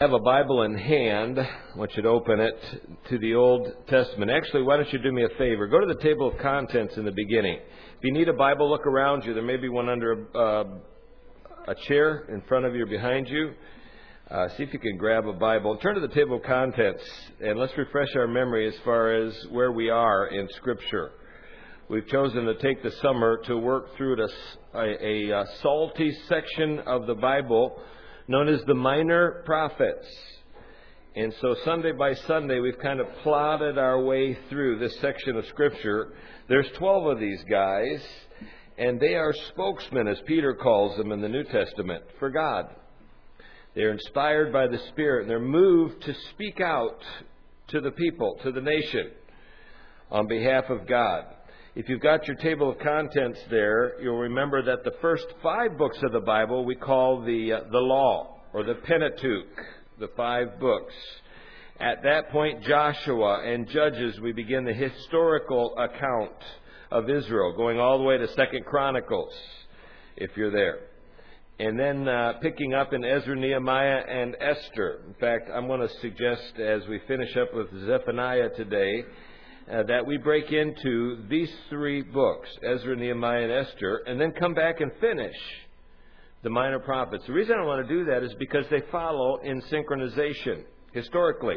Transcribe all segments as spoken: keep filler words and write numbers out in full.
Have a Bible in hand. I want you to open it to the Old Testament. Actually, why don't you do me a favor? Go to the table of contents in the beginning. If you need a Bible, look around you. There may be one under a, uh, a chair in front of you or behind you. Uh, see if you can grab a Bible. Turn to the table of contents and let's refresh our memory as far as where we are in Scripture. We've chosen to take the summer to work through a, a, a salty section of the Bible known as the Minor Prophets. And so Sunday by Sunday, we've kind of plodded our way through this section of Scripture. There's twelve of these guys, and they are spokesmen, as Peter calls them in the New Testament, for God. They're inspired by the Spirit, and they're moved to speak out to the people, to the nation, on behalf of God. If you've got your table of contents there, you'll remember that the first five books of the Bible we call the uh, the Law, or the Pentateuch, the five books. At that point, Joshua and Judges, we begin the historical account of Israel, going all the way to Second Chronicles, if you're there. And then uh, picking up in Ezra, Nehemiah, and Esther. In fact, I'm going to suggest as we finish up with Zephaniah today, Uh, that we break into these three books, Ezra, Nehemiah, and Esther, and then come back and finish the Minor Prophets. The reason I want to do that is because they follow in synchronization, historically.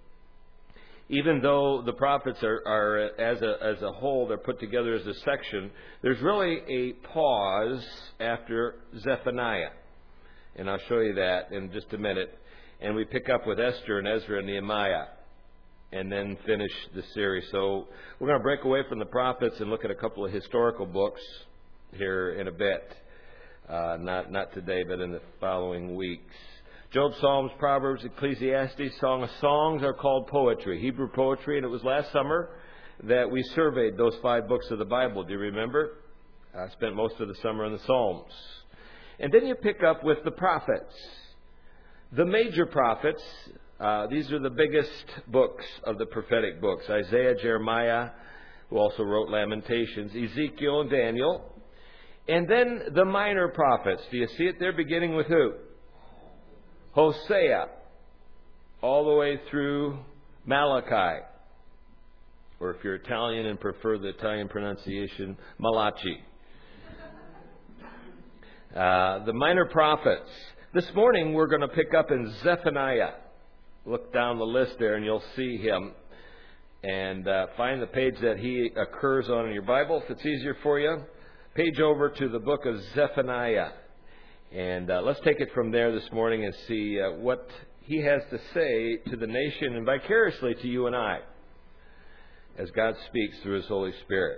Even though the prophets are, are as a, as a whole, they're put together as a section, there's really a pause after Zephaniah. And I'll show you that in just a minute. And we pick up with Esther and Ezra and Nehemiah, and then finish the series. So we're going to break away from the prophets and look at a couple of historical books here in a bit. Uh, not not today, but in the following weeks. Job, Psalms, Proverbs, Ecclesiastes, Song of Songs are called poetry, Hebrew poetry. And it was last summer that we surveyed those five books of the Bible. Do you remember? I spent most of the summer in the Psalms. And then you pick up with the prophets. The major prophets. Uh, these are the biggest books of the prophetic books. Isaiah, Jeremiah, who also wrote Lamentations, Ezekiel, and Daniel. And then the minor prophets. Do you see it there? Beginning with who? Hosea. All the way through Malachi. Or if you're Italian and prefer the Italian pronunciation, Malachi. Uh, the minor prophets. This morning we're going to pick up in Zephaniah. Look down the list there and you'll see him. And uh, find the page that he occurs on in your Bible, if it's easier for you. Page over to the book of Zephaniah. And uh, let's take it from there this morning and see uh, what he has to say to the nation and vicariously to you and I, as God speaks through His Holy Spirit.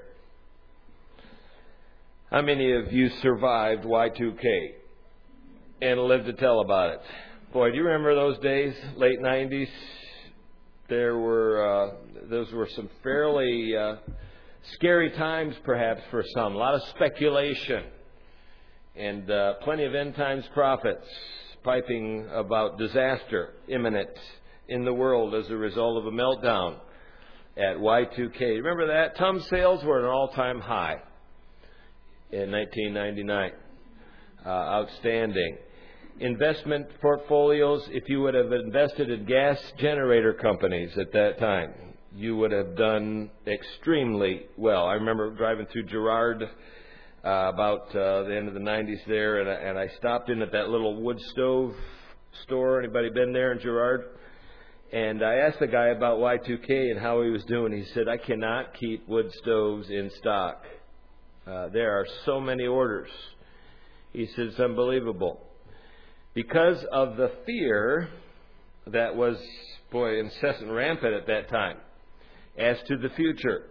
How many of you survived Y two K and lived to tell about it? Boy, do you remember those days, late nineties? There were uh, those were some fairly uh, scary times, perhaps for some. A lot of speculation, and uh, plenty of end times prophets piping about disaster imminent in the world as a result of a meltdown at Y two K. Remember that? Tom sales were at an all-time high in nineteen ninety-nine. Uh, outstanding. Investment portfolios, if you would have invested in gas generator companies at that time, you would have done extremely well. I remember driving through Girard uh, about uh, the end of the nineties there, and I, and I stopped in at that little wood stove store. Anybody been there in Girard? And I asked the guy about Y two K and how he was doing. He said, I cannot keep wood stoves in stock. Uh, there are so many orders. He said, it's unbelievable. Because of the fear that was, boy, incessant rampant at that time as to the future.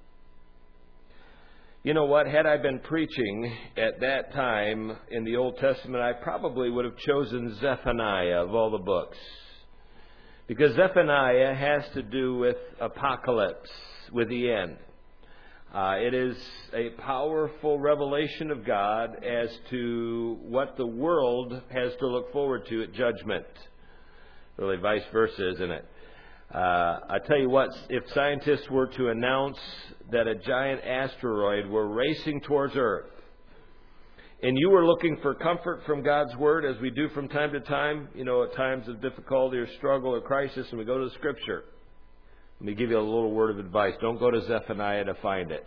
You know what? Had I been preaching at that time in the Old Testament, I probably would have chosen Zephaniah of all the books. Because Zephaniah has to do with apocalypse, with the end. Uh, it is a powerful revelation of God as to what the world has to look forward to at judgment. Really vice versa, isn't it? Uh, I tell you what, if scientists were to announce that a giant asteroid were racing towards Earth and you are looking for comfort from God's Word, as we do from time to time, you know, at times of difficulty or struggle or crisis, and we go to the Scripture. Let me give you a little word of advice. Don't go to Zephaniah to find it.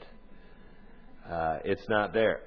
Uh, it's not there.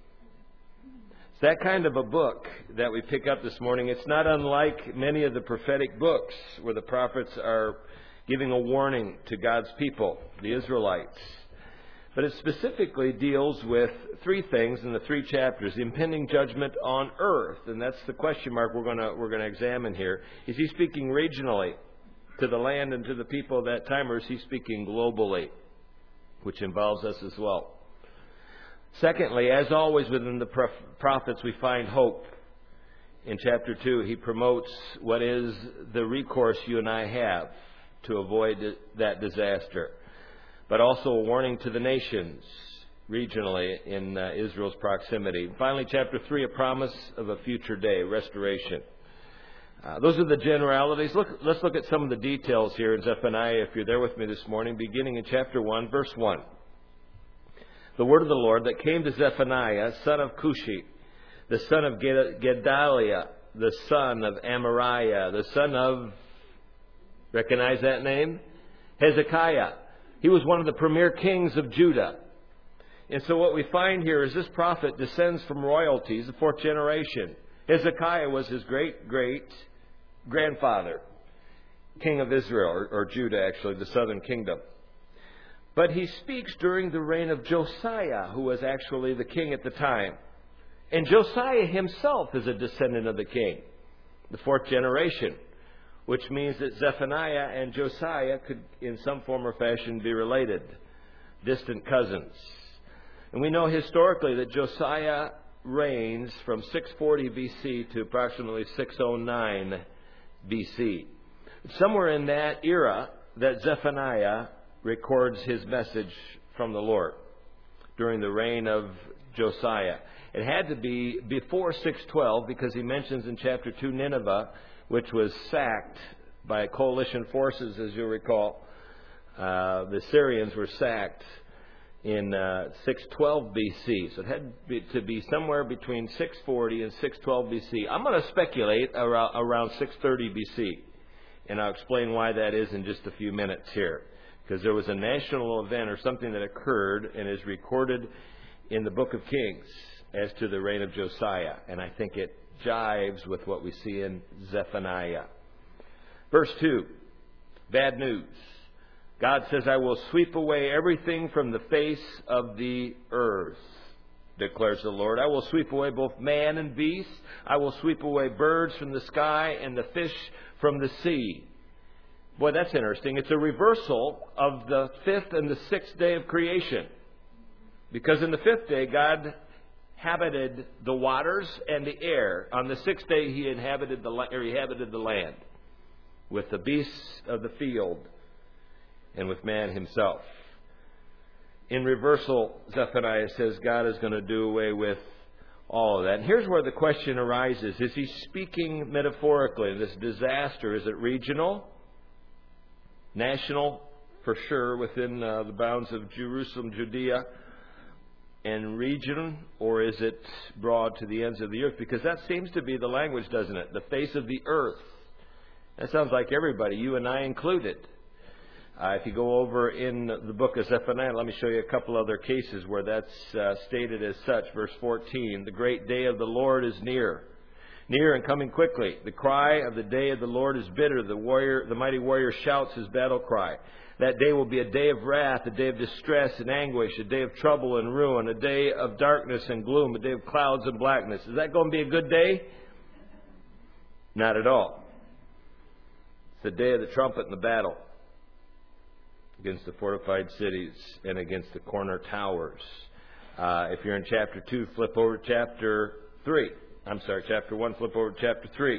It's that kind of a book that we pick up this morning. It's not unlike many of the prophetic books where the prophets are giving a warning to God's people, the Israelites. But it specifically deals with three things in the three chapters. The impending judgment on earth, and that's the question mark we're going to we're going to examine here. Is he speaking regionally to the land and to the people of that time, or is he speaking globally, which involves us as well? Secondly, as always within the prophets, we find hope. In chapter two, he promotes what is the recourse you and I have to avoid that disaster, but also a warning to the nations regionally in uh, Israel's proximity. Finally, chapter three, a promise of a future day, restoration. Uh, those are the generalities. Look, let's look at some of the details here in Zephaniah, if you're there with me this morning, beginning in chapter one, verse one. The word of the Lord that came to Zephaniah, son of Cushi, the son of Gedaliah, the son of Amariah, the son of, recognize that name? Hezekiah. He was one of the premier kings of Judah. And so what we find here is this prophet descends from royalty. He's the fourth generation. Hezekiah was his great-great-grandfather, king of Israel, or, or Judah, actually, the southern kingdom. But he speaks during the reign of Josiah, who was actually the king at the time. And Josiah himself is a descendant of the king, the fourth generation, which means that Zephaniah and Josiah could, in some form or fashion, be related, distant cousins. And we know historically that Josiah reigns from six forty B C to approximately six oh nine B C. Somewhere in that era that Zephaniah records his message from the Lord during the reign of Josiah. It had to be before six twelve, because he mentions in chapter two Nineveh, which was sacked by coalition forces, as you'll recall. Uh, the Syrians were sacked in uh, six twelve B C. So it had to be somewhere between six forty and six twelve B C. I'm going to speculate around, around six thirty B C. And I'll explain why that is in just a few minutes here. Because there was a national event or something that occurred and is recorded in the book of Kings as to the reign of Josiah. And I think it jives with what we see in Zephaniah. Verse two, bad news. God says, I will sweep away everything from the face of the earth, declares the Lord. I will sweep away both man and beast. I will sweep away birds from the sky and the fish from the sea. Boy, that's interesting. It's a reversal of the fifth and the sixth day of creation. Because in the fifth day, God inhabited the waters and the air. On the sixth day, He inhabited the, or he inhabited the land with the beasts of the field and with man himself. In reversal, Zephaniah says God is going to do away with all of that. And here's where the question arises. Is he speaking metaphorically? This disaster, is it regional? National, for sure, within uh, the bounds of Jerusalem, Judea, and region, or is it broad to the ends of the earth? Because that seems to be the language, doesn't it? The face of the earth. That sounds like everybody, you and I included. Uh, if you go over in the book of Zephaniah, let me show you a couple other cases where that's uh, stated as such. Verse fourteen, the great day of the Lord is near. Near and coming quickly. The cry of the day of the Lord is bitter. The warrior, the mighty warrior shouts his battle cry. That day will be a day of wrath, a day of distress and anguish, a day of trouble and ruin, a day of darkness and gloom, a day of clouds and blackness. Is that going to be a good day? Not at all. It's the day of the trumpet and the battle against the fortified cities and against the corner towers. Uh, if you're in chapter two, flip over to chapter three. I'm sorry, chapter one, flip over to chapter three.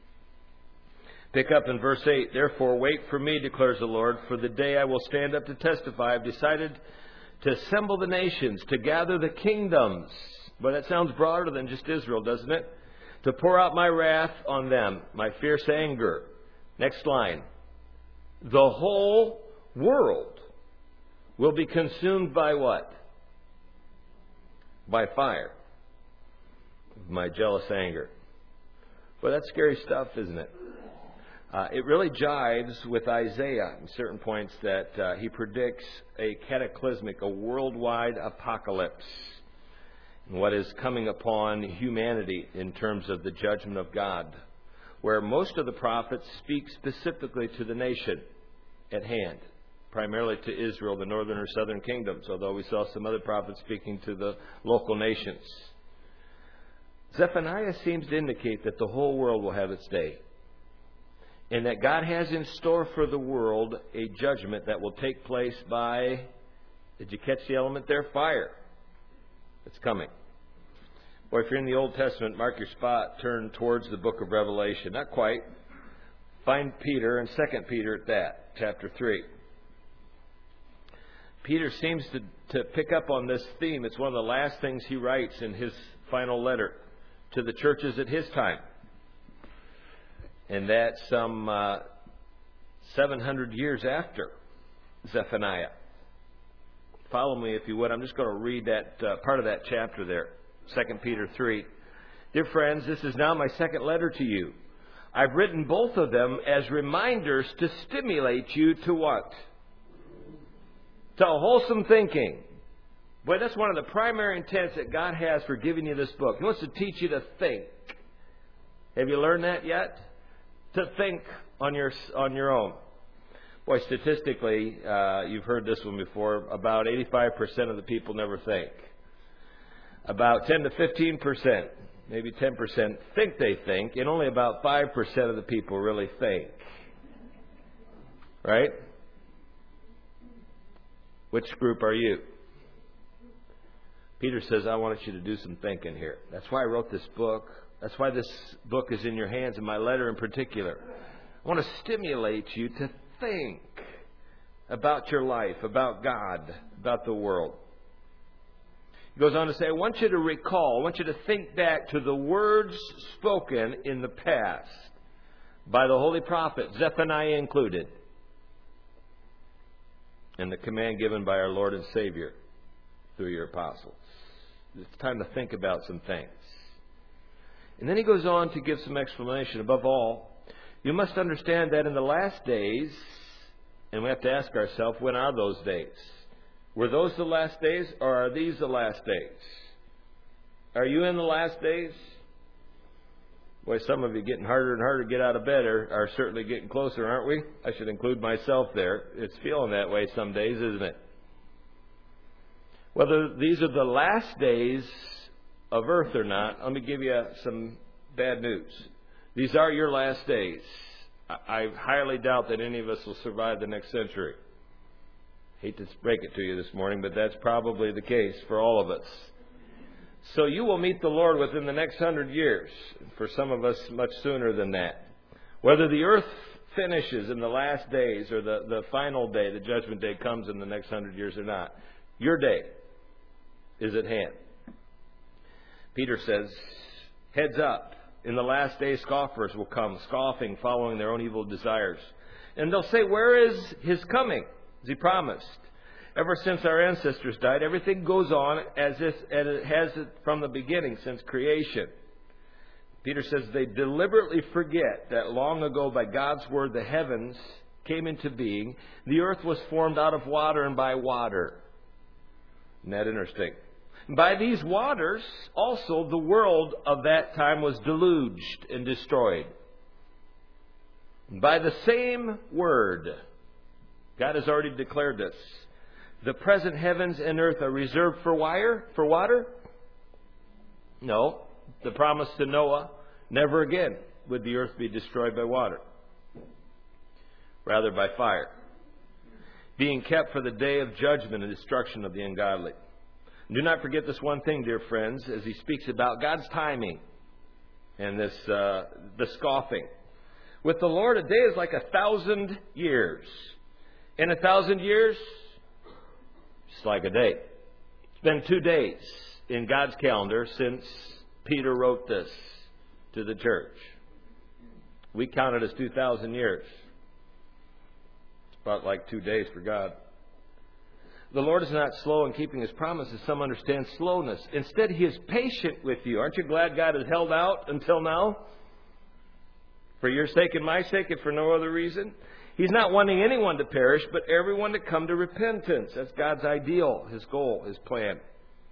Pick up in verse eight. Therefore, wait for me, declares the Lord, for the day I will stand up to testify. I've decided to assemble the nations, to gather the kingdoms. But that sounds broader than just Israel, doesn't it? To pour out my wrath on them, my fierce anger. Next line. The whole world will be consumed by what? By fire. of my jealous anger. Well, that's scary stuff, isn't it? Uh, it really jives with Isaiah in certain points that uh, he predicts a cataclysmic, a worldwide apocalypse, and what is coming upon humanity in terms of the judgment of God, where most of the prophets speak specifically to the nation at hand, primarily to Israel, the northern or southern kingdoms, although we saw some other prophets speaking to the local nations. Zephaniah seems to indicate that the whole world will have its day, and that God has in store for the world a judgment that will take place by, did you catch the element there? Fire. It's coming. Or if you're in the Old Testament, mark your spot, turn towards the book of Revelation. Not quite. Find Peter and Second Peter at that, chapter three. Peter seems to, to pick up on this theme. It's one of the last things he writes in his final letter to the churches at his time. And that's some uh, seven hundred years after Zephaniah. Follow me if you would. I'm just going to read that uh, part of that chapter there, Second Peter three. Dear friends, this is now my second letter to you. I've written both of them as reminders to stimulate you to what? To wholesome thinking. Boy, that's one of the primary intents that God has for giving you this book. He wants to teach you to think. Have you learned that yet? To think on your on your own. Boy, statistically, uh, you've heard this one before, about eighty-five percent of the people never think. About ten to fifteen percent, maybe ten percent, think they think, and only about five percent of the people really think. Right? Which group are you? Peter says, I want you to do some thinking here. That's why I wrote this book. That's why this book is in your hands, and my letter in particular. I want to stimulate you to think about your life, about God, about the world. He goes on to say, I want you to recall, I want you to think back to the words spoken in the past by the holy prophet, Zephaniah included, and the command given by our Lord and Savior through your apostles. It's time to think about some things. And then he goes on to give some explanation. Above all, you must understand that in the last days, and we have to ask ourselves, when are those days? Were those the last days, or are these the last days? Are you in the last days? Boy, some of you getting harder and harder to get out of bed are, are certainly getting closer, aren't we? I should include myself there. It's feeling that way some days, isn't it? Whether these are the last days of earth or not, let me give you some bad news. These are your last days. I highly doubt that any of us will survive the next century. Hate to break it to you this morning, but that's probably the case for all of us. So you will meet the Lord within the next hundred years. For some of us, much sooner than that. Whether the earth finishes in the last days or the, the final day, the judgment day comes in the next hundred years or not, your day is at hand. Peter says, heads up. In the last days, scoffers will come, scoffing, following their own evil desires. And they'll say, where is his coming? As he promised. Ever since our ancestors died, everything goes on as if as it has from the beginning, since creation. Peter says they deliberately forget that long ago, by God's word, the heavens came into being. The earth was formed out of water and by water. Isn't that interesting? By these waters, also, the world of that time was deluged and destroyed. By the same word, God has already declared this. The present heavens and earth are reserved for wire, for water? No. The promise to Noah, never again would the earth be destroyed by water. Rather by fire. Being kept for the day of judgment and destruction of the ungodly. Do not forget this one thing, dear friends, as he speaks about God's timing and this uh, the scoffing. With the Lord, a day is like a thousand years. In a thousand years, it's like a day. It's been two days in God's calendar since Peter wrote this to the church. We count it as two thousand years. It's about like two days for God. The Lord is not slow in keeping His promises. Some understand slowness. Instead, He is patient with you. Aren't you glad God has held out until now? For your sake and my sake, if for no other reason. He's not wanting anyone to perish, but everyone to come to repentance. That's God's ideal, His goal, His plan.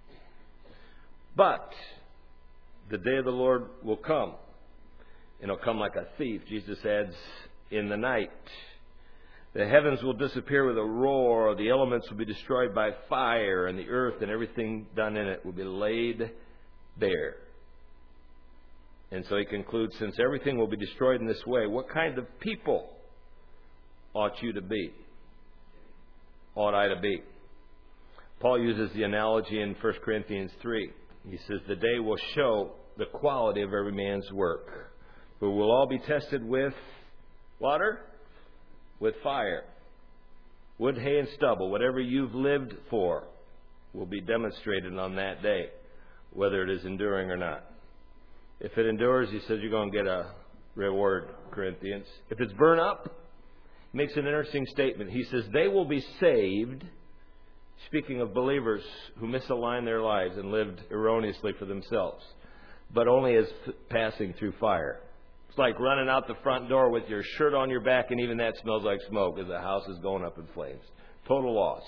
But the day of the Lord will come. And it'll come like a thief. Jesus adds, in the night. The heavens will disappear with a roar. The elements will be destroyed by fire. And the earth and everything done in it will be laid bare. And so he concludes, since everything will be destroyed in this way, what kind of people ought you to be? Ought I to be? Paul uses the analogy in First Corinthians three. He says, the day will show the quality of every man's work. For we'll all be tested with water, with fire. Wood, hay, and stubble, whatever you've lived for, will be demonstrated on that day, whether it is enduring or not. If it endures, he says, you're going to get a reward, Corinthians. If it's burned up, he makes an interesting statement. He says, they will be saved, speaking of believers who misaligned their lives and lived erroneously for themselves, but only as passing through fire. It's like running out the front door with your shirt on your back, and even that smells like smoke as the house is going up in flames. Total loss.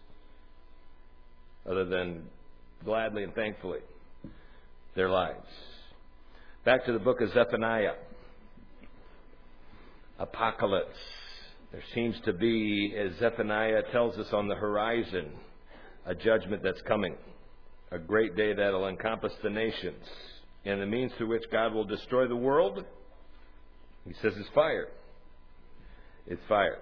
Other than gladly and thankfully, their lives. Back to the book of Zephaniah. Apocalypse. There seems to be, as Zephaniah tells us on the horizon, a judgment that's coming. A great day that'll encompass the nations. And the means through which God will destroy the world, he says, is fire. It's fire.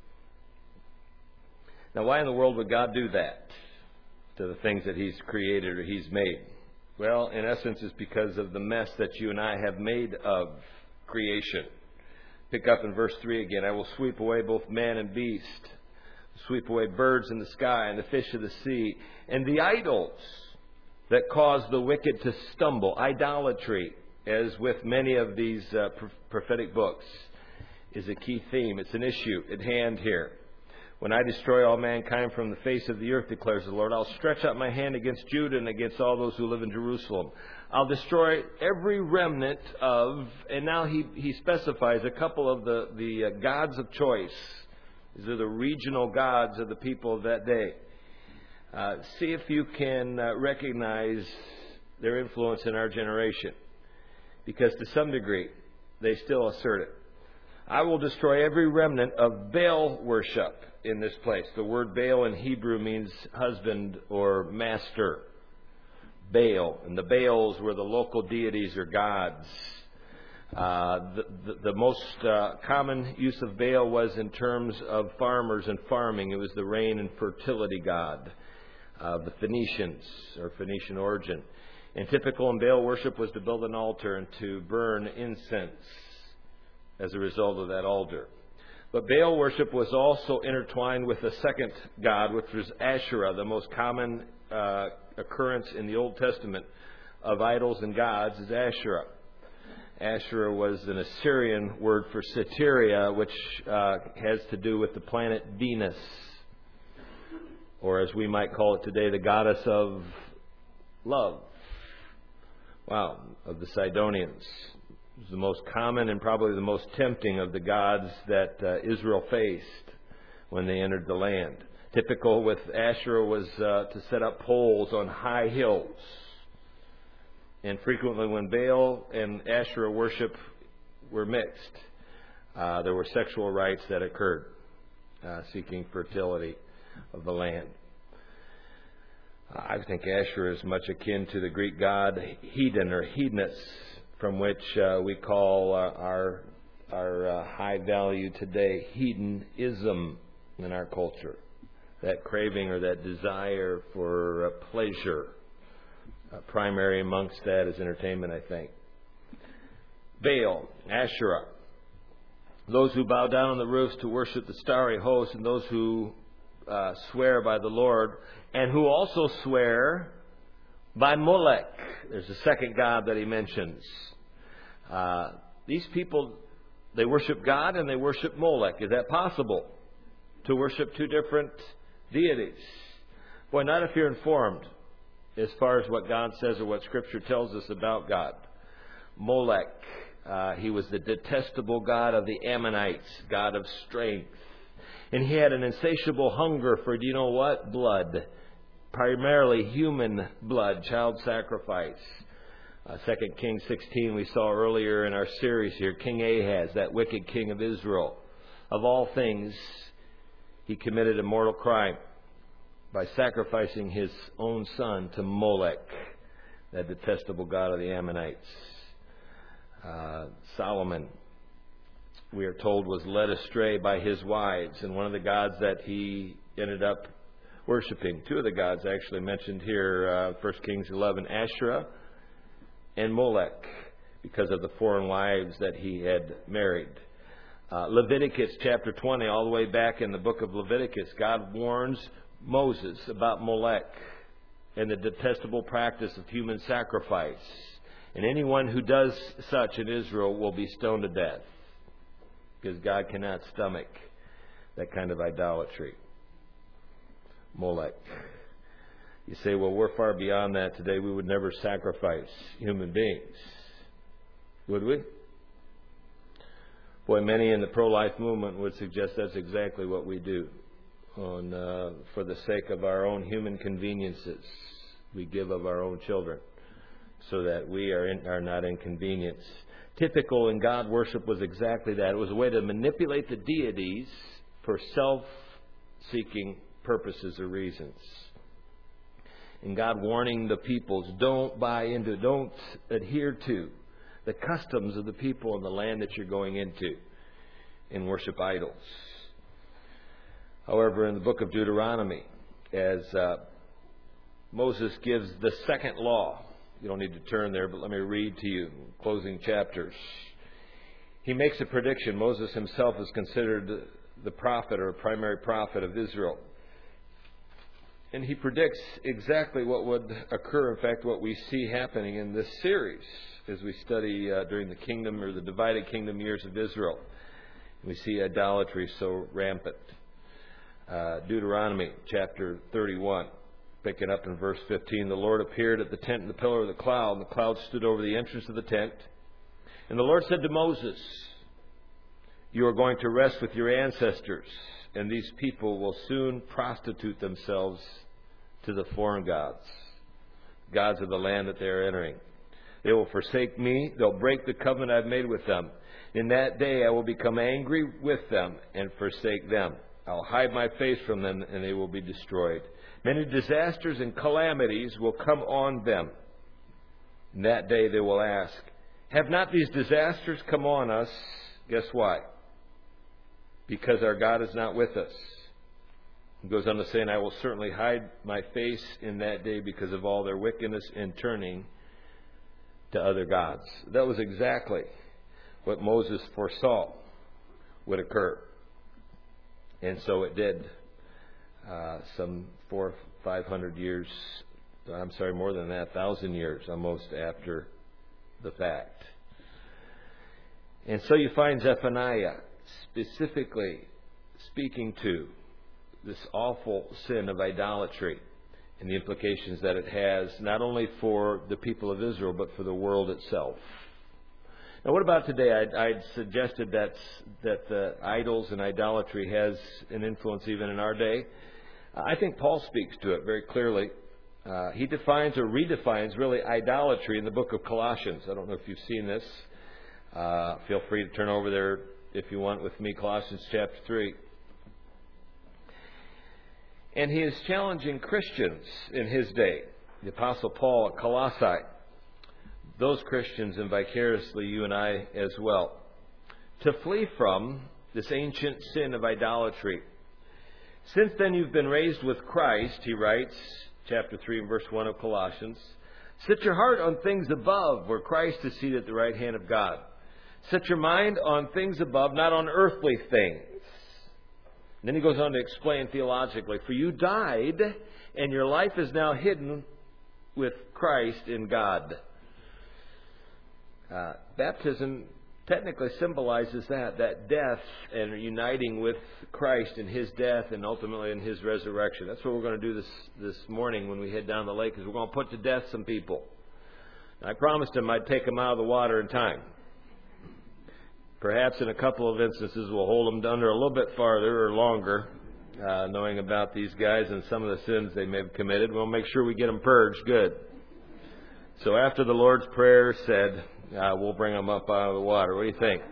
Now, why in the world would God do that to the things that He's created or He's made? Well, in essence, it's because of the mess that you and I have made of creation. Pick up in verse three again. I will sweep away both man and beast, sweep away birds in the sky and the fish of the sea, and the idols that cause the wicked to stumble. Idolatry, as with many of these uh, prophetic books, is a key theme. It's an issue at hand here. When I destroy all mankind from the face of the earth, declares the Lord, I'll stretch out my hand against Judah and against all those who live in Jerusalem. I'll destroy every remnant of, and now he, he specifies a couple of the, the uh, gods of choice. These are the regional gods of the people of that day. Uh, see if you can uh, recognize their influence in our generation. Because to some degree, they still assert it. I will destroy every remnant of Baal worship in this place. The word Baal in Hebrew means husband or master. Baal. And the Baals were the local deities or gods. Uh, the, the, the most uh, common use of Baal was in terms of farmers and farming. It was the rain and fertility god of the Phoenicians, or Phoenician origin. And typical in Baal worship was to build an altar and to burn incense as a result of that altar. But Baal worship was also intertwined with a second god, which was Asherah, the most common uh, occurrence in the Old Testament of idols and gods is Asherah. Asherah was an Assyrian word for Soteria, which uh, has to do with the planet Venus, or as we might call it today, the goddess of love. Wow, of the Sidonians. It was the most common and probably the most tempting of the gods that uh, Israel faced when they entered the land. Typical with Asherah was uh, to set up poles on high hills. And frequently when Baal and Asherah worship were mixed, uh, there were sexual rites that occurred, uh, seeking fertility of the land. I think Asherah is much akin to the Greek god Hedon or Hedonus, from which uh, we call uh, our our uh, high value today hedonism in our culture. That craving or that desire for uh, pleasure. Uh, primary amongst that is entertainment, I think. Baal, Asherah. Those who bow down on the roofs to worship the starry host, and those who uh, swear by the Lord, and who also swear by Molech. There's a second god that he mentions. Uh, these people, they worship God and they worship Molech. Is that possible? To worship two different deities? Boy, not if you're informed as far as what God says or what Scripture tells us about God. Molech, uh, he was the detestable god of the Ammonites, god of strength. And he had an insatiable hunger for, do you know what? Blood. Primarily human blood, child sacrifice. Uh, Second Kings sixteen, we saw earlier in our series here, King Ahaz, that wicked king of Israel. Of all things, he committed a mortal crime by sacrificing his own son to Molech, that detestable god of the Ammonites. Uh, Solomon, we are told, was led astray by his wives, and one of the gods that he ended up worshiping, two of the gods actually mentioned here, uh, First Kings eleven, Asherah and Molech, because of the foreign wives that he had married. Uh, Leviticus chapter twenty, all the way back in the book of Leviticus, God warns Moses about Molech and the detestable practice of human sacrifice. And anyone who does such in Israel will be stoned to death, because God cannot stomach that kind of idolatry. Molech. You say, well, we're far beyond that today. We would never sacrifice human beings. Would we? Boy, many in the pro-life movement would suggest that's exactly what we do. On, uh, for the sake of our own human conveniences, we give of our own children so that we are, in, are not inconvenienced. Typical in God worship was exactly that. It was a way to manipulate the deities for self-seeking purposes or reasons. And God warning the peoples, don't buy into, don't adhere to the customs of the people in the land that you're going into and worship idols. However, in the book of Deuteronomy, as uh, Moses gives the second law, you don't need to turn there, but let me read to you, closing chapters. He makes a prediction. Moses himself is considered the prophet or primary prophet of Israel. And he predicts exactly what would occur, in fact, what we see happening in this series as we study uh, during the kingdom or the divided kingdom years of Israel. We see idolatry so rampant. Uh, Deuteronomy chapter thirty-one, picking up in verse fifteen. The Lord appeared at the tent in the pillar of the cloud, and the cloud stood over the entrance of the tent. And the Lord said to Moses, you are going to rest with your ancestors, and these people will soon prostitute themselves to the foreign gods, gods of the land that they are entering. They will forsake me. They'll break the covenant I've made with them. In that day I will become angry with them and forsake them. I'll hide my face from them, and they will be destroyed. Many disasters and calamities will come on them. In that day they will ask, have not these disasters come on us? Guess why? Because our God is not with us. He goes on to say, and I will certainly hide my face in that day because of all their wickedness and turning to other gods. That was exactly what Moses foresaw would occur. And so it did. Uh, some four, five hundred years, I'm sorry, more than that, thousand years almost after the fact. And so you find Zephaniah specifically speaking to this awful sin of idolatry and the implications that it has not only for the people of Israel but for the world itself. Now, what about today? I'd, I'd suggested that that the idols and idolatry has an influence even in our day. I think Paul speaks to it very clearly. Uh, he defines or redefines really idolatry in the book of Colossians. I don't know if you've seen this. Uh, feel free to turn over there if you want with me, Colossians chapter three. And he is challenging Christians in his day, the Apostle Paul at Colossae, those Christians and vicariously you and I as well, to flee from this ancient sin of idolatry. Since then you've been raised with Christ, he writes, chapter three and verse one of Colossians, set your heart on things above, where Christ is seated at the right hand of God. Set your mind on things above, not on earthly things. And then he goes on to explain theologically, for you died, and your life is now hidden with Christ in God. Uh, baptism technically symbolizes that, that death and uniting with Christ in His death and ultimately in His resurrection. That's what we're going to do this, this morning when we head down the lake, is we're going to put to death some people. I promised Him I'd take them out of the water in time. Perhaps in a couple of instances we'll hold them under a little bit farther or longer, uh, knowing about these guys and some of the sins they may have committed. We'll make sure we get them purged good. So after the Lord's Prayer said, uh, we'll bring them up out of the water. What do you think?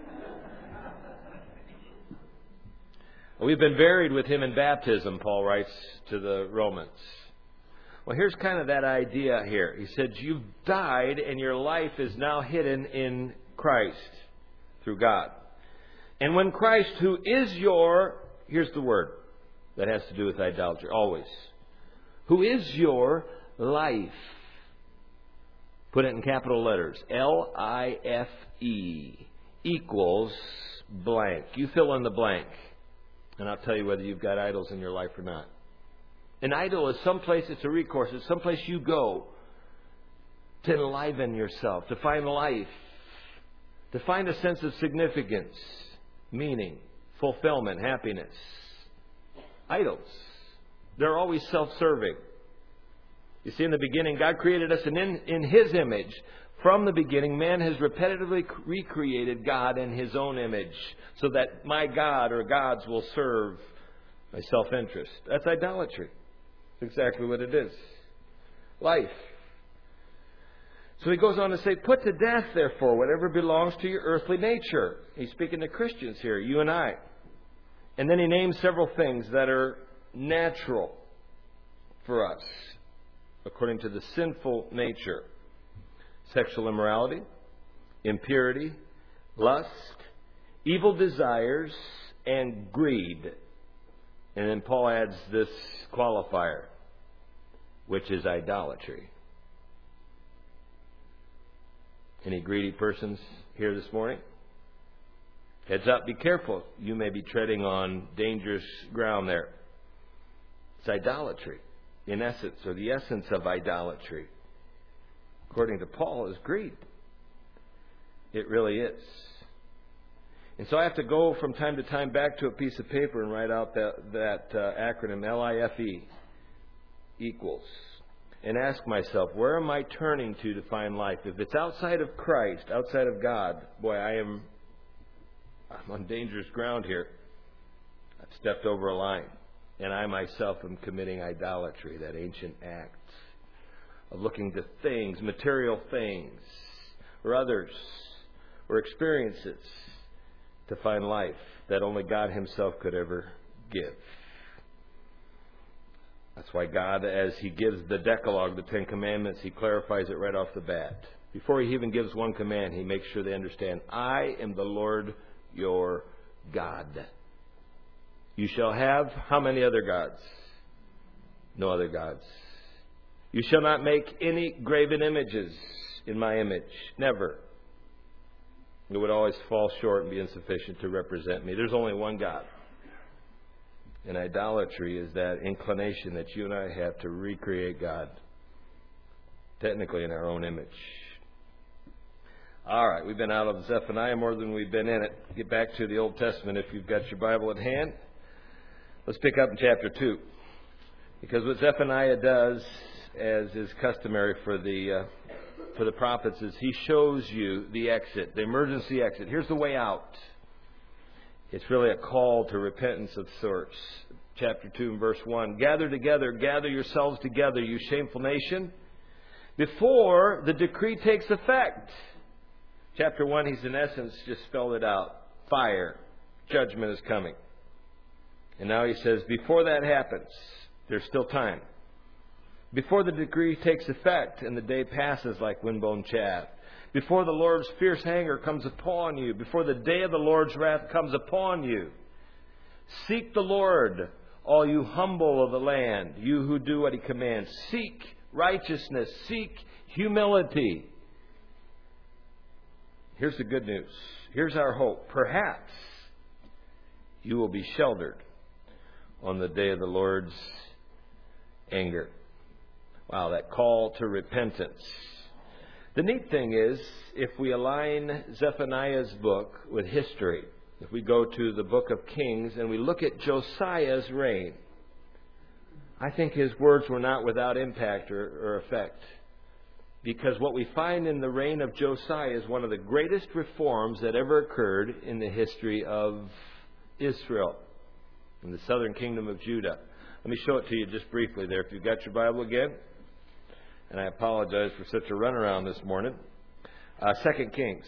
We've been buried with Him in baptism, Paul writes to the Romans. Well, here's kind of that idea here. He said, you've died and your life is now hidden in Christ through God. And when Christ, who is your, here's the word that has to do with idolatry, always, who is your life. Put it in capital letters. L I F E equals blank. You fill in the blank. And I'll tell you whether you've got idols in your life or not. An idol is someplace, it's a recourse. It's someplace you go to enliven yourself, to find life, to find a sense of significance, meaning, fulfillment, happiness. Idols. They're always self-serving. You see, in the beginning, God created us, and in, in His image, from the beginning, man has repetitively recreated God in His own image, so that my God or gods will serve my self-interest. That's idolatry. That's exactly what it is. Life. So he goes on to say, put to death, therefore, whatever belongs to your earthly nature. He's speaking to Christians here, you and I. And then he names several things that are natural for us, according to the sinful nature. Sexual immorality, impurity, lust, evil desires, and greed. And then Paul adds this qualifier, which is idolatry. Any greedy persons here this morning? Heads up, be careful. You may be treading on dangerous ground there. It's idolatry, in essence, or the essence of idolatry, according to Paul, is greed. It really is. And so I have to go from time to time back to a piece of paper and write out that, that uh, acronym, L I F E, equals, and ask myself, where am I turning to to find life? If it's outside of Christ, outside of God, boy, I am I'm on dangerous ground here. I've stepped over a line. And I myself am committing idolatry, that ancient act of looking to things, material things, or others, or experiences to find life that only God Himself could ever give. That's why God, as He gives the Decalogue, the Ten Commandments, He clarifies it right off the bat. Before He even gives one command, He makes sure they understand, I am the Lord your God. You shall have how many other gods? No other gods. You shall not make any graven images in my image. Never. It would always fall short and be insufficient to represent me. There's only one God. And idolatry is that inclination that you and I have to recreate God, technically in our own image. All right, we've been out of Zephaniah more than we've been in it. Get back to the Old Testament if you've got your Bible at hand. Let's pick up in chapter two. Because what Zephaniah does, as is customary for the uh, for the prophets, is he shows you the exit, the emergency exit. Here's the way out. It's really a call to repentance of sorts. Chapter two and verse one. Gather together, gather yourselves together, you shameful nation, before the decree takes effect. Chapter one, he's in essence just spelled it out. Fire. Judgment is coming. And now he says, before that happens, there's still time. Before the decree takes effect and the day passes like windblown chaff. Before the Lord's fierce anger comes upon you. Before the day of the Lord's wrath comes upon you. Seek the Lord, all you humble of the land, you who do what He commands. Seek righteousness. Seek humility. Here's the good news. Here's our hope. Perhaps you will be sheltered on the day of the Lord's anger. Wow, that call to repentance. The neat thing is, if we align Zephaniah's book with history, if we go to the book of Kings and we look at Josiah's reign, I think his words were not without impact or, or effect. Because what we find in the reign of Josiah is one of the greatest reforms that ever occurred in the history of Israel, in the southern kingdom of Judah. Let me show it to you just briefly there, if you've got your Bible again. And I apologize for such a runaround this morning. Uh, Second Kings.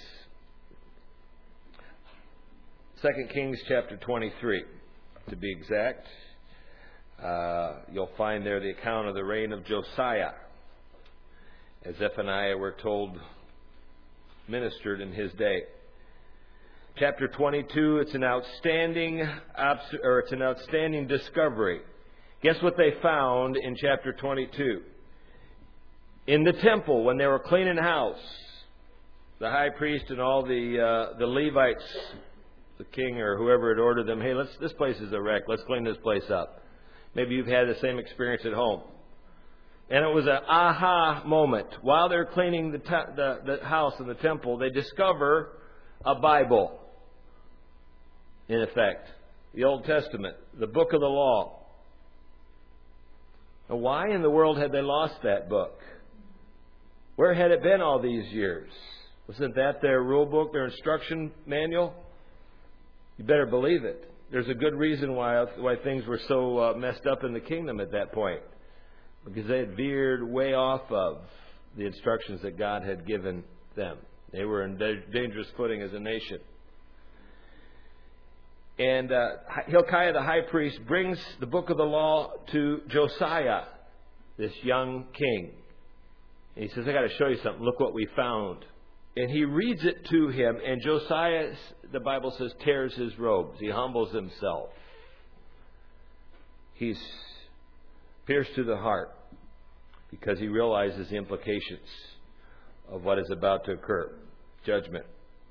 Second Kings chapter twenty-three, to be exact. Uh, you'll find there the account of the reign of Josiah, as Zephaniah, we're told, ministered in his day. Chapter twenty-two, it's an outstanding, or it's an outstanding discovery. Guess what they found in chapter twenty-two? In the temple, when they were cleaning house, the high priest and all the uh, the Levites, the king or whoever had ordered them, hey, let's this place is a wreck. Let's clean this place up. Maybe you've had the same experience at home. And it was an aha moment. While they're cleaning the, te- the, the house and the temple, they discover a Bible, in effect. The Old Testament, the book of the law. Now, why in the world had they lost that book? Where had it been all these years? Wasn't that their rule book, their instruction manual? You better believe it. There's a good reason why why things were so uh, messed up in the kingdom at that point. Because they had veered way off of the instructions that God had given them. They were in da- dangerous footing as a nation. And uh, Hilkiah the high priest brings the book of the law to Josiah, this young king. And he says, I got to show you something. Look what we found. And he reads it to him, and Josiah, the Bible says, tears his robes. He humbles himself. He's pierced to the heart because he realizes the implications of what is about to occur. Judgment.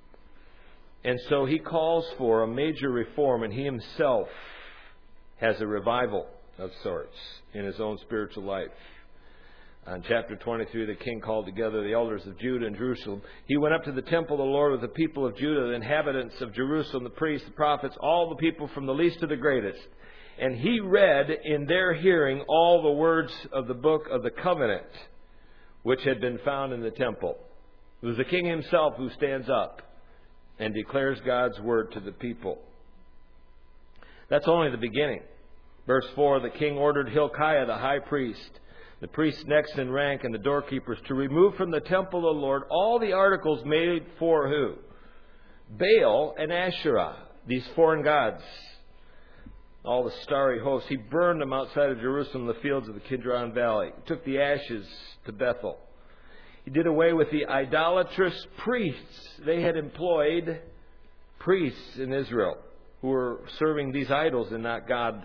And so he calls for a major reform, and he himself has a revival of sorts in his own spiritual life. In chapter twenty-three, the king called together the elders of Judah and Jerusalem. He went up to the temple of the Lord with the people of Judah, the inhabitants of Jerusalem, the priests, the prophets, all the people from the least to the greatest. And he read in their hearing all the words of the book of the covenant, which had been found in the temple. It was the king himself who stands up and declares God's word to the people. That's only the beginning. Verse four, the king ordered Hilkiah the high priest, the priests next in rank, and the doorkeepers to remove from the temple of the Lord all the articles made for who? Baal and Asherah, these foreign gods. All the starry hosts. He burned them outside of Jerusalem in the fields of the Kidron Valley. He took the ashes to Bethel. He did away with the idolatrous priests. They had employed priests in Israel who were serving these idols and not God,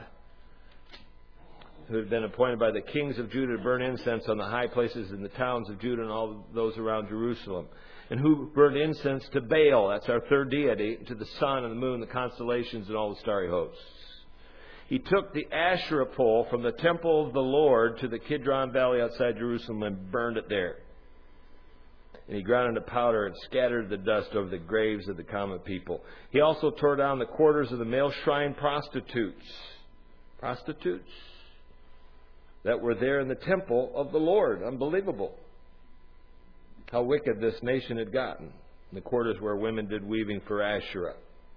who had been appointed by the kings of Judah to burn incense on the high places in the towns of Judah and all those around Jerusalem. And who burned incense to Baal, that's our third deity, to the sun and the moon, the constellations, and all the starry hosts. He took the Asherah pole from the temple of the Lord to the Kidron Valley outside Jerusalem and burned it there. And he ground it to powder and scattered the dust over the graves of the common people. He also tore down the quarters of the male shrine prostitutes. Prostitutes? That were there in the temple of the Lord. Unbelievable. How wicked this nation had gotten. The quarters where women did weaving for Asherah.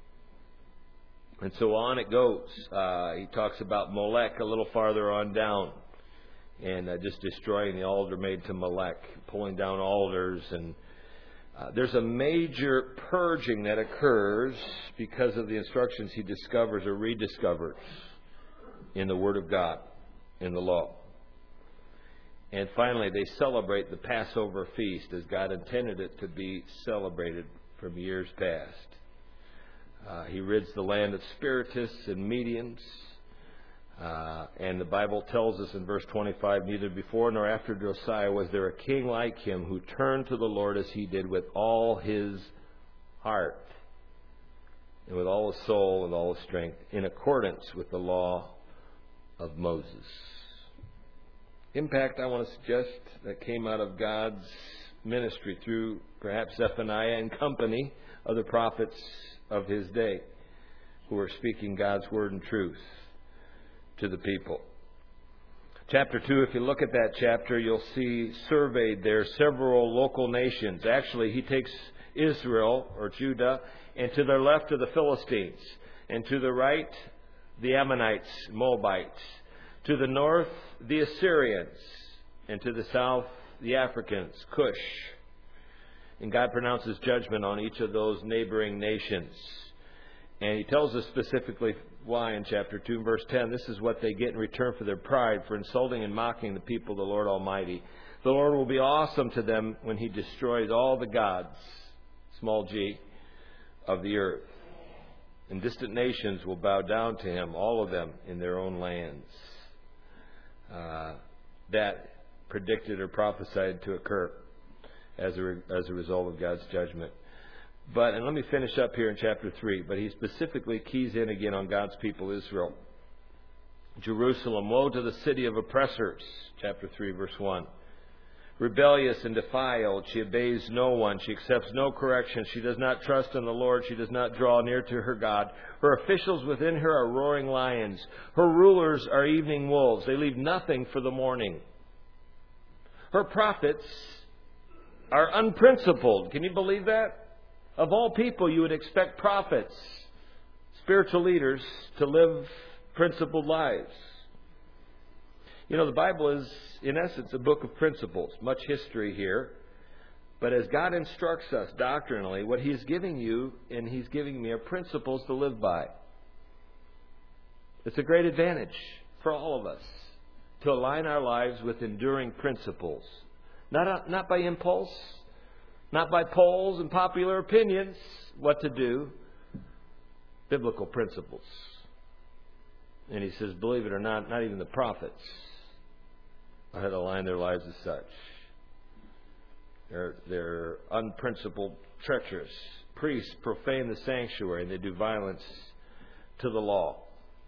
And so on it goes. Uh, he talks about Molech a little farther on down. And uh, just destroying the altar made to Molech. Pulling down altars. And uh, there's a major purging that occurs because of the instructions he discovers or rediscovers in the Word of God, in the law. And finally, they celebrate the Passover feast as God intended it to be celebrated from years past. Uh, he rids the land of spiritists and mediums. Uh, and the Bible tells us in verse twenty-five, neither before nor after Josiah was there a king like him who turned to the Lord as he did with all his heart and with all his soul and all his strength, in accordance with the law of Moses. Impact, I want to suggest, that came out of God's ministry through perhaps Zephaniah and company of the prophets of his day who are speaking God's word and truth to the people. Chapter two, if you look at that chapter, you'll see surveyed there several local nations. Actually, he takes Israel, or Judah, and to their left are the Philistines, and to the right, the Ammonites, Moabites, to the north, the Assyrians, and to the south, the Africans, Cush. And God pronounces judgment on each of those neighboring nations. And he tells us specifically why in chapter two, verse ten. This is what they get in return for their pride, for insulting and mocking the people of the Lord Almighty. The Lord will be awesome to them when he destroys all the gods, small g, of the earth. And distant nations will bow down to him, all of them in their own lands. Uh, that predicted or prophesied to occur as a, re- as a result of God's judgment. But, and let me finish up here in chapter three, but he specifically keys in again on God's people, Israel. Jerusalem, woe to the city of oppressors, chapter three, verse one. Rebellious and defiled, she obeys no one, she accepts no correction, she does not trust in the Lord, she does not draw near to her God. Her officials within her are roaring lions, her rulers are evening wolves, they leave nothing for the morning. Her prophets are unprincipled. Can you believe that? Of all people, you would expect prophets, spiritual leaders, to live principled lives. You know, the Bible is, in essence, a book of principles. Much history here. But as God instructs us doctrinally, what He's giving you and He's giving me are principles to live by. It's a great advantage for all of us to align our lives with enduring principles. Not, not by impulse, not by polls and popular opinions, what to do. Biblical principles. And he says, believe it or not, not even the prophets had aligned their lives as such. They're, they're unprincipled, treacherous. Priests profane the sanctuary and they do violence to the law.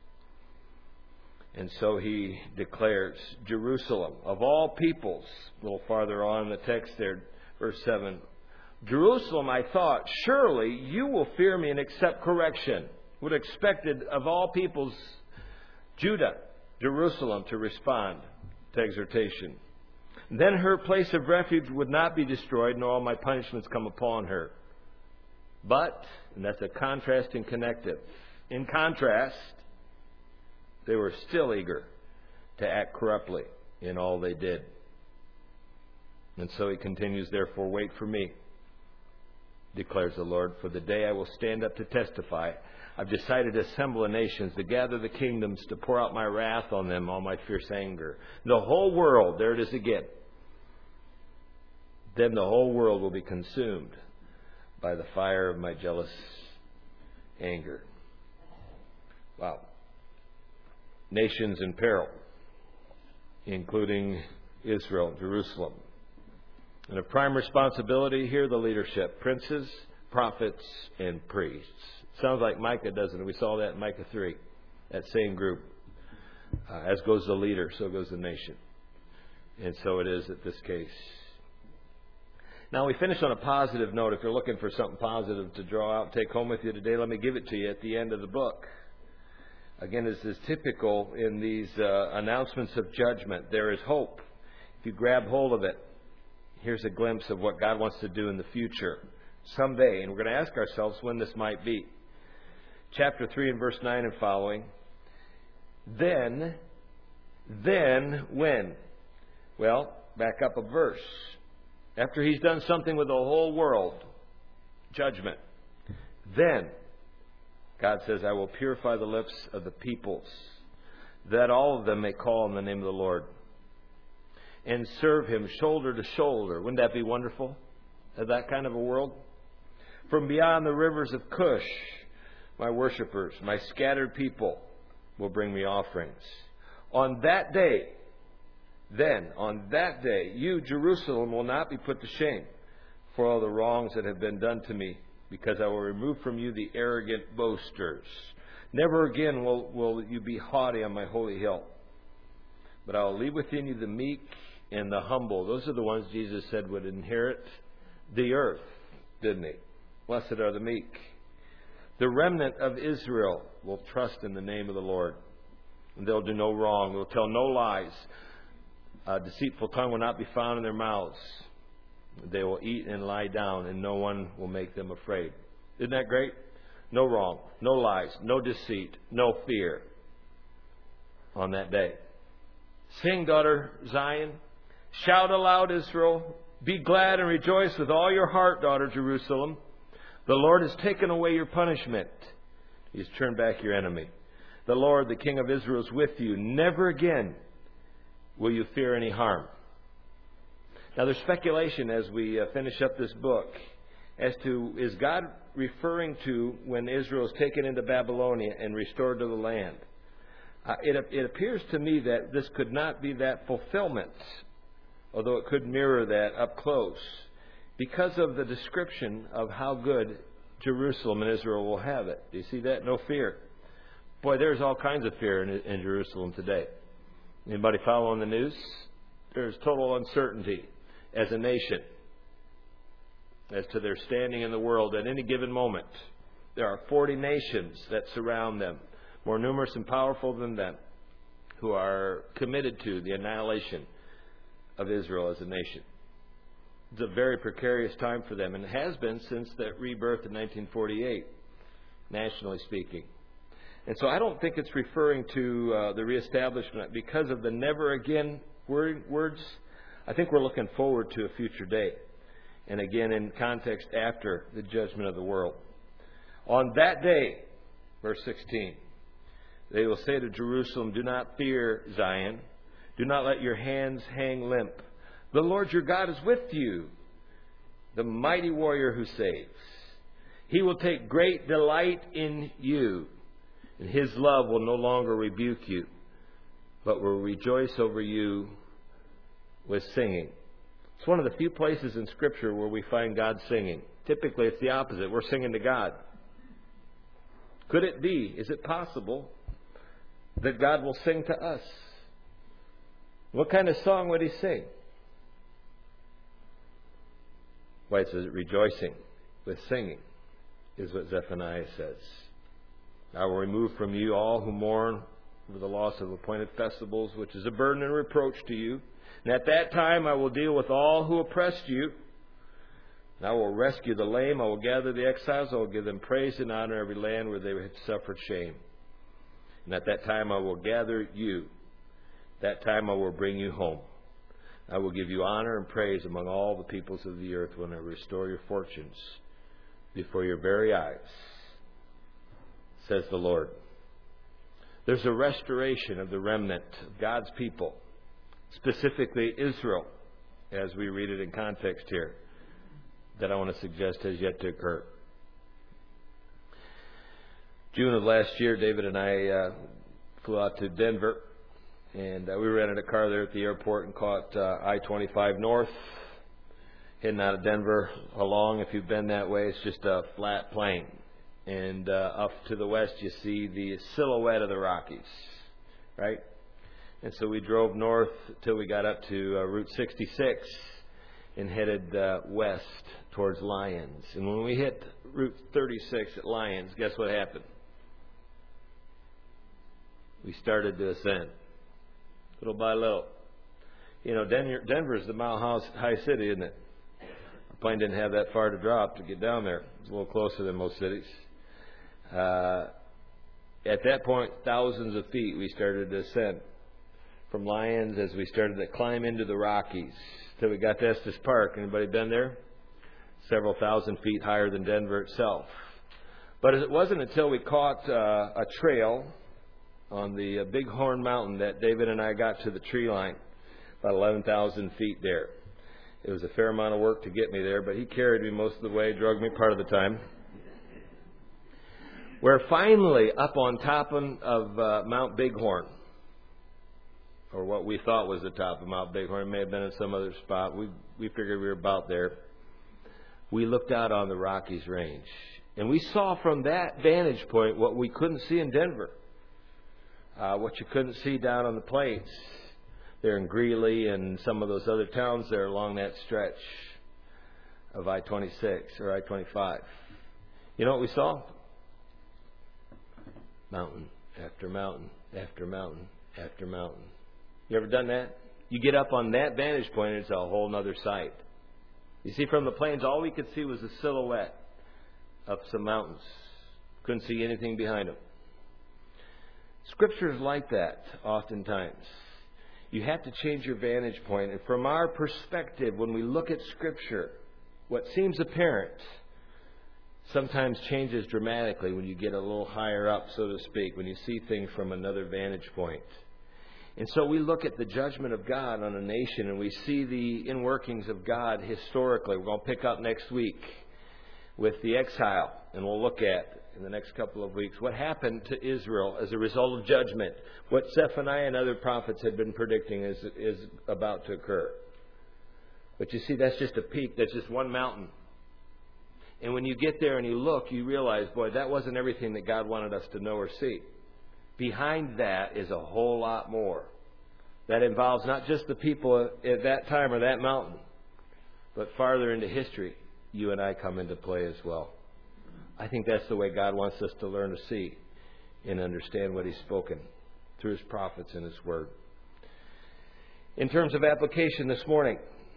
And so he declares, Jerusalem, of all peoples, a little farther on in the text there, verse seven, Jerusalem, I thought, surely you will fear me and accept correction. Would have expected of all peoples, Judah, Jerusalem, to respond to exhortation. Then her place of refuge would not be destroyed, nor all my punishments come upon her. But, and that's a contrasting connective, in contrast, they were still eager to act corruptly in all they did. And so he continues, therefore, wait for me, declares the Lord, for the day I will stand up to testify. I've decided to assemble the nations, to gather the kingdoms, to pour out my wrath on them, all my fierce anger. The whole world, there it is again. Then the whole world will be consumed by the fire of my jealous anger. Wow. Nations in peril, including Israel, Jerusalem. And of prime responsibility here, the leadership, princes, prophets, and priests. Sounds like Micah, doesn't it? We saw that in Micah three, that same group. Uh, as goes the leader, so goes the nation. And so it is at this case. Now we finish on a positive note. If you're looking for something positive to draw out, take home with you today, let me give it to you at the end of the book. Again, this is typical in these uh, announcements of judgment. There is hope. If you grab hold of it, here's a glimpse of what God wants to do in the future, someday. And we're going to ask ourselves when this might be. Chapter three and verse nine and following. Then, then when? Well, back up a verse. After He's done something with the whole world, judgment. Then, God says, I will purify the lips of the peoples, that all of them may call on the name of the Lord and serve Him shoulder to shoulder. Wouldn't that be wonderful? That kind of a world? From beyond the rivers of Cush, my worshipers, my scattered people will bring me offerings. On that day, then, on that day, you, Jerusalem, will not be put to shame for all the wrongs that have been done to me, because I will remove from you the arrogant boasters. Never again will, will you be haughty on my holy hill. But I will leave within you the meek and the humble. Those are the ones Jesus said would inherit the earth, didn't he? Blessed are the meek. The remnant of Israel will trust in the name of the Lord. And they'll do no wrong. They'll tell no lies. A deceitful tongue will not be found in their mouths. They will eat and lie down, and no one will make them afraid. Isn't that great? No wrong, no lies, no deceit, no fear on that day. Sing, daughter Zion. Shout aloud, Israel. Be glad and rejoice with all your heart, daughter Jerusalem. The Lord has taken away your punishment. He has turned back your enemy. The Lord, the King of Israel, is with you. Never again will you fear any harm. Now, there's speculation as we uh, finish up this book as to, is God referring to when Israel is taken into Babylonia and restored to the land? Uh, it, it appears to me that this could not be that fulfillment, although it could mirror that up close, because of the description of how good Jerusalem and Israel will have it. Do you see that? No fear. Boy, there's all kinds of fear in, in Jerusalem today. Anybody following the news? There's total uncertainty as a nation as to their standing in the world at any given moment. There are forty nations that surround them, more numerous and powerful than them, who are committed to the annihilation of Israel as a nation. It's a very precarious time for them, and it has been since that rebirth in nineteen forty-eight, nationally speaking. And so I don't think it's referring to uh, the reestablishment because of the never again word, words. I think we're looking forward to a future day. And again, in context after the judgment of the world. On that day, verse sixteen, they will say to Jerusalem, do not fear, Zion. Do not let your hands hang limp. The Lord your God is with you, the mighty warrior who saves. He will take great delight in you, and His love will no longer rebuke you, but will rejoice over you with singing. It's one of the few places in Scripture where we find God singing. Typically, it's the opposite. We're singing to God. Could it be, is it possible, that God will sing to us? What kind of song would He sing? Why, it's a rejoicing with singing, is what Zephaniah says. I will remove from you all who mourn over the loss of appointed festivals, which is a burden and reproach to you. And at that time I will deal with all who oppressed you. And I will rescue the lame. I will gather the exiles. I will give them praise and honor in every land where they had suffered shame. And at that time I will gather you. That time I will bring you home. I will give you honor and praise among all the peoples of the earth when I restore your fortunes before your very eyes, says the Lord. There's a restoration of the remnant of God's people, specifically Israel, as we read it in context here, that I want to suggest has yet to occur. June of last year, David and I uh, flew out to Denver, and uh, we rented a car there at the airport and caught uh, I twenty-five north, heading out of Denver along. If you've been that way, it's just a flat plain. And uh, up to the west, you see the silhouette of the Rockies, right? And so we drove north till we got up to uh, Route sixty-six and headed uh, west towards Lyons. And when we hit Route thirty-six at Lyons, guess what happened? We started to ascend, little by little. You know, Denver, Denver's the mile high city, isn't it? Our plane didn't have that far to drop to get down there. It's a little closer than most cities. Uh, at that point, thousands of feet, we started to ascend from Lyons as we started to climb into the Rockies till we got to Estes Park. Anybody been there? Several thousand feet higher than Denver itself. But it wasn't until we caught uh, a trail on the uh, Bighorn Mountain that David and I got to the tree line, about eleven thousand feet there. It was a fair amount of work to get me there, but he carried me most of the way, drug me part of the time. We're finally up on top of uh, Mount Bighorn, or what we thought was the top of Mount Bighorn. It may have been in some other spot. We we figured we were about there. We looked out on the Rockies range, and we saw from that vantage point what we couldn't see in Denver, uh, what you couldn't see down on the plains. there in Greeley and some of those other towns there along that stretch of I twenty-six or I twenty-five. You know what we saw? Mountain after mountain after mountain after mountain. You ever done that? You get up on that vantage point and it's a whole nother sight. You see, from the plains, all we could see was a silhouette of some mountains. Couldn't see anything behind them. Scripture is like that oftentimes. You have to change your vantage point. And from our perspective, when we look at Scripture, what seems apparent sometimes changes dramatically when you get a little higher up, so to speak, when you see things from another vantage point. And so we look at the judgment of God on a nation, and we see the inworkings of God historically. We're going to pick up next week with the exile, and we'll look at, in the next couple of weeks, what happened to Israel as a result of judgment. What Zephaniah and other prophets had been predicting is, is about to occur. But you see, that's just a peak. That's just one mountain. And when you get there and you look, you realize, boy, that wasn't everything that God wanted us to know or see. Behind that is a whole lot more. That involves not just the people at that time or that mountain, but farther into history, you and I come into play as well. I think that's the way God wants us to learn to see and understand what He's spoken through His prophets and His Word. In terms of application this morning,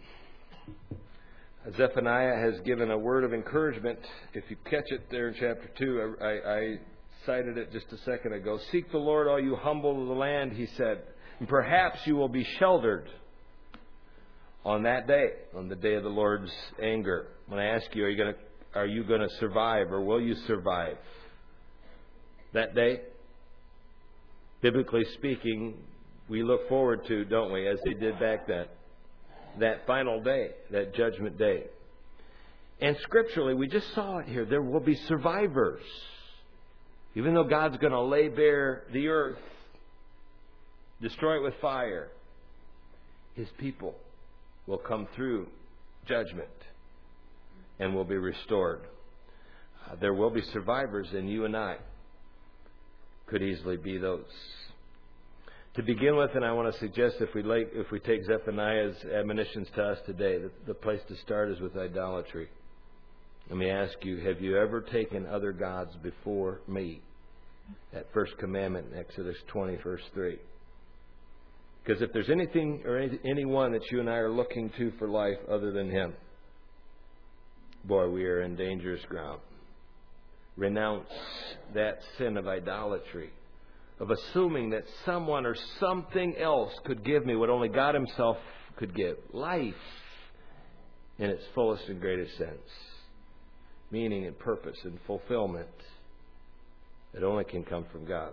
Zephaniah has given a word of encouragement. If you catch it there in chapter two, I, I cited it just a second ago. Seek the Lord, all you humble of the land, he said, and perhaps you will be sheltered on that day, on the day of the Lord's anger. When I ask you, are you going to Are you going to survive, or will you survive that day? Biblically speaking, we look forward to, don't we, as they did back then, that final day, that judgment day. And scripturally, we just saw it here. There will be survivors. Even though God's going to lay bare the earth, destroy it with fire, His people will come through judgment and will be restored. Uh, there will be survivors, and you and I could easily be those. To begin with, and I want to suggest if we like, if we take Zephaniah's admonitions to us today, the, the place to start is with idolatry. Let me ask you, have you ever taken other gods before me? That first commandment in Exodus twenty, verse three. Because if there's anything or any, anyone that you and I are looking to for life other than Him, boy, we are in dangerous ground. Renounce that sin of idolatry, of assuming that someone or something else could give me what only God Himself could give. Life in its fullest and greatest sense. Meaning and purpose and fulfillment that only can come from God.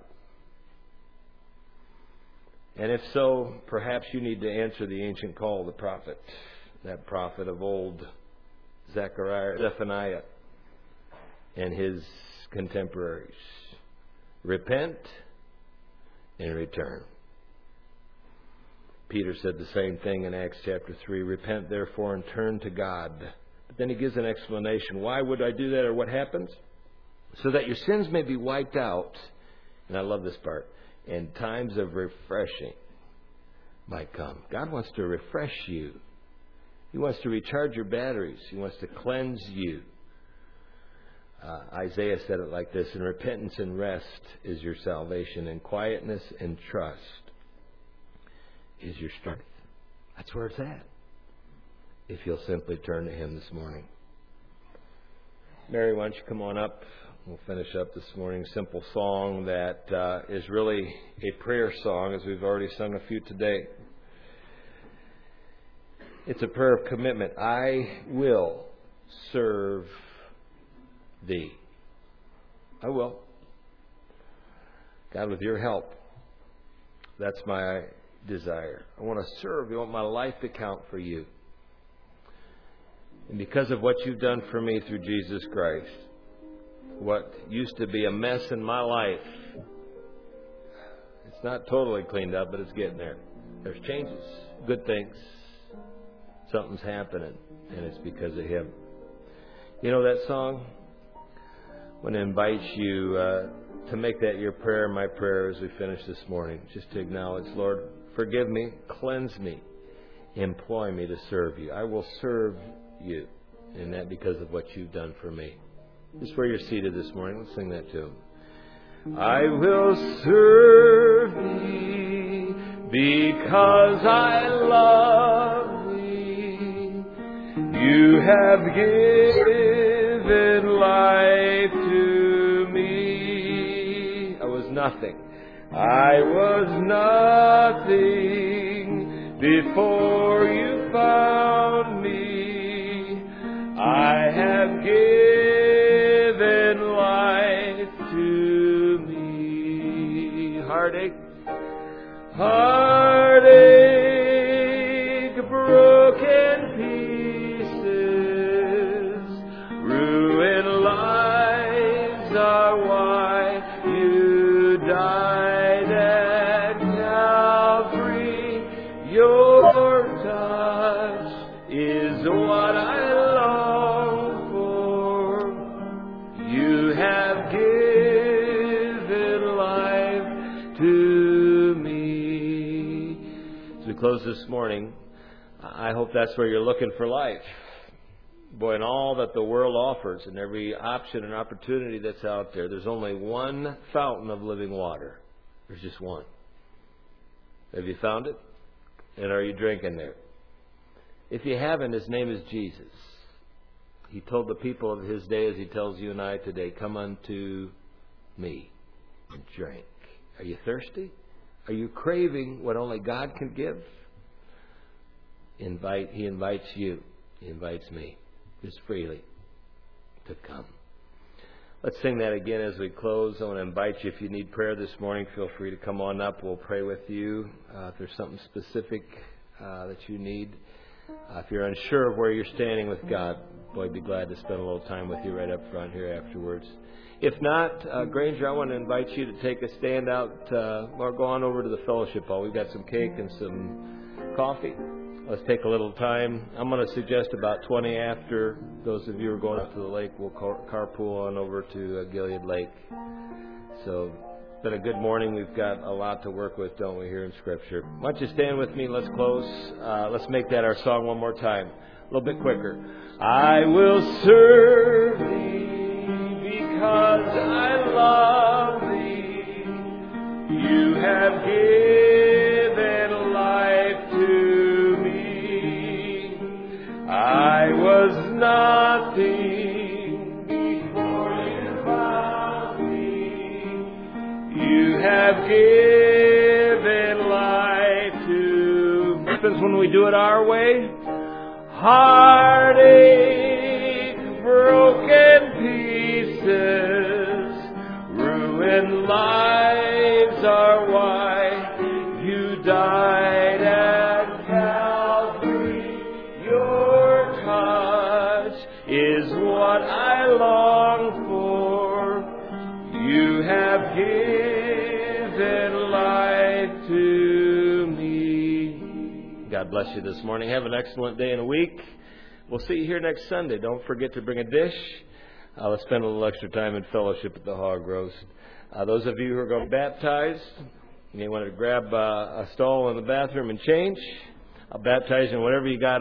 And if so, perhaps you need to answer the ancient call of the prophet. That prophet of old, Zechariah, Zephaniah, and his contemporaries. Repent and return. Peter said the same thing in Acts chapter three. Repent therefore and turn to God. But then he gives an explanation. Why would I do that, or what happens? So that your sins may be wiped out. And I love this part. And times of refreshing might come. God wants to refresh you. He wants to recharge your batteries. He wants to cleanse you. Uh, Isaiah said it like this: and repentance and rest is your salvation, and quietness and trust is your strength. That's where it's at, if you'll simply turn to Him this morning. Mary, why don't you come on up? We'll finish up this morning. Simple song that uh, is really a prayer song, as we've already sung a few today. It's a prayer of commitment. I will serve Thee. I will. God, with your help, that's my desire. I want to serve you. I want my life to count for you. And because of what you've done for me through Jesus Christ, what used to be a mess in my life, it's not totally cleaned up, but it's getting there. There's changes, good things. Something's happening, and it's because of Him. You know that song? When it invites you uh, to make that your prayer, my prayer as we finish this morning. Just to acknowledge, Lord, forgive me, cleanse me, employ me to serve you. I will serve you, and that because of what you've done for me. Just where you're seated this morning, let's sing that tune. I will serve thee because I love thee. You have given life to me. I was nothing. I was nothing before you found me. I have given life to me. Heartache, heartache, broken pieces, ruined lives are why you died at Calvary. Your touch is what I long for. You have given life to me. As we close this morning, I hope that's where you're looking for life. Boy, in all that the world offers and every option and opportunity that's out there, there's only one fountain of living water. There's just one. Have you found it? And are you drinking there? If you haven't, his name is Jesus. He told the people of his day, as he tells you and I today, come unto me and drink. Are you thirsty? Are you craving what only God can give? Invite. He invites you. He invites me, just freely, to come. Let's sing that again as we close. I want to invite you, if you need prayer this morning, feel free to come on up. We'll pray with you. Uh, if there's something specific uh, that you need. Uh, if you're unsure of where you're standing with God, boy, I'd be glad to spend a little time with you right up front here afterwards. If not, uh, Granger, I want to invite you to take a stand out uh, or go on over to the fellowship hall. We've got some cake and some coffee. Let's take a little time. I'm going to suggest about twenty after. Those of you who are going up to the lake, we'll car- carpool on over to uh, Gilead Lake. So it's been a good morning. We've got a lot to work with, don't we, here in Scripture. Why don't you stand with me? Let's close. Uh, let's make that our song one more time. A little bit quicker. I will serve thee because I love thee. You have given life to me. I was nothing before you found me. You have given life to me. What happens when we do it our way? Heartache, broken pieces, ruined lives are why you died at Calvary. Your touch is what I long for. You have given life to me. God bless you this morning. Have an excellent day and a week. We'll see you here next Sunday. Don't forget to bring a dish. Uh, let's spend a little extra time in fellowship at the hog roast. Uh, those of you who are going to be baptized, you may want to grab uh, a stall in the bathroom and change. I'll baptize you in whatever you got